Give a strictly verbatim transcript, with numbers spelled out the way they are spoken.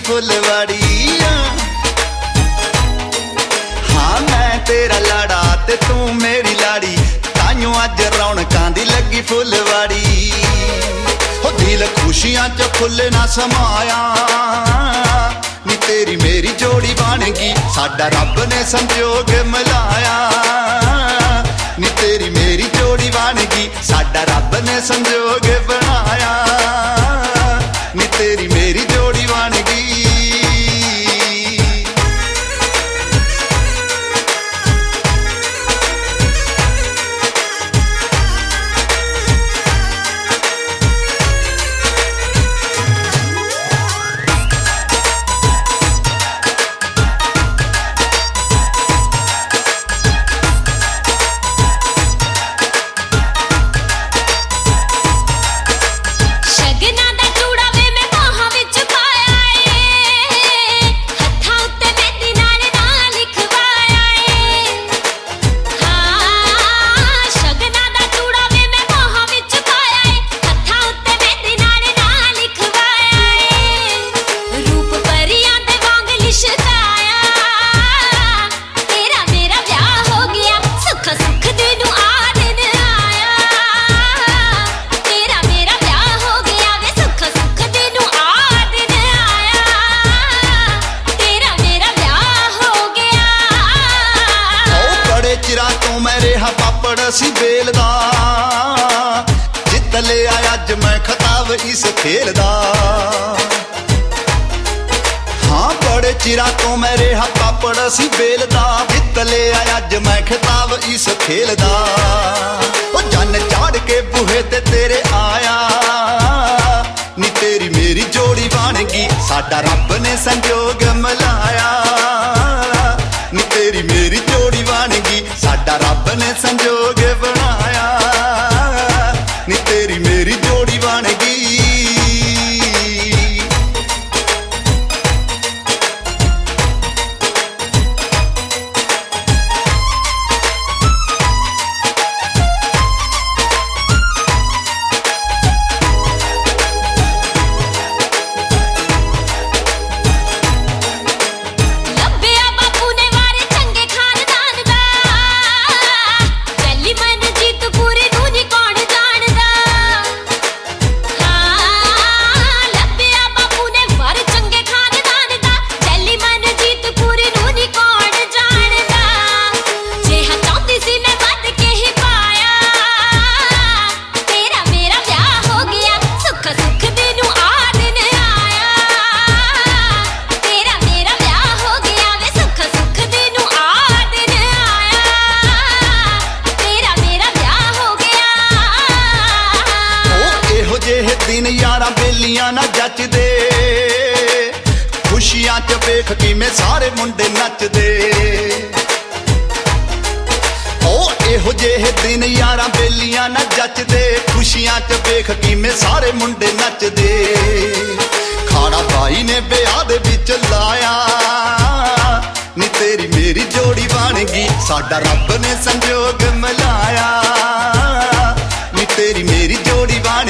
फुलवाड़ी। हाँ मैं तेरा लाड़ा ते तू मेरी लाड़ी, ताइयों अज रौनकां दी लगी फुलवाड़ी। हो दिल खुशियां च फुल ना समाया, नी तेरी मेरी जोड़ी बनेगी, साडा रब ने संजोग मिलाया। नी तेरी मेरी जोड़ी बनेगी, साडा रब ने संजोग बनाया। नी तेरी मेरी जोड़ी बनेगी। सी बेलदा जित ले आया अज मैं खताब इस खेल दा। हाँ बड़े चिरा तो मैं रेहा पापड़ सी बेलदा, जित ले आया अज मैं खताब इस खेल दा। ओ जन चाड़ के बूहे ते तेरे आया, नी तेरी मेरी जोड़ी बनेगी, साडा रब ने संजोग मिलाया। नी तेरी मेरी जोड़ी बनेगी, साडा रब ने संजोग बनाया। नी तेरी मेरी जोड़ी बनेगी। दिन यारा बेलियां ना जचदे, खुशियां च वेख किवें सारे मुंडे नचदे। ओ एहो जेहे दिन यारा बेलियां ना जचदे, खुशियां च वेख किवें सारे मुंडे नचदे। खाड़ा भाई ने ब्याह दे विच लाया, नी तेरी मेरी जोड़ी बनेगी, साडा रब ने संजोग मिलाया। नी तेरी मेरी जोड़ी बन